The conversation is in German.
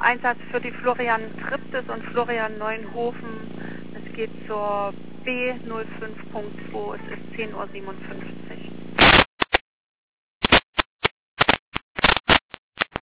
Einsatz für die Florian Triptis und Florian Neuenhofen. Es geht zur B05.2, es ist 10:57 Uhr.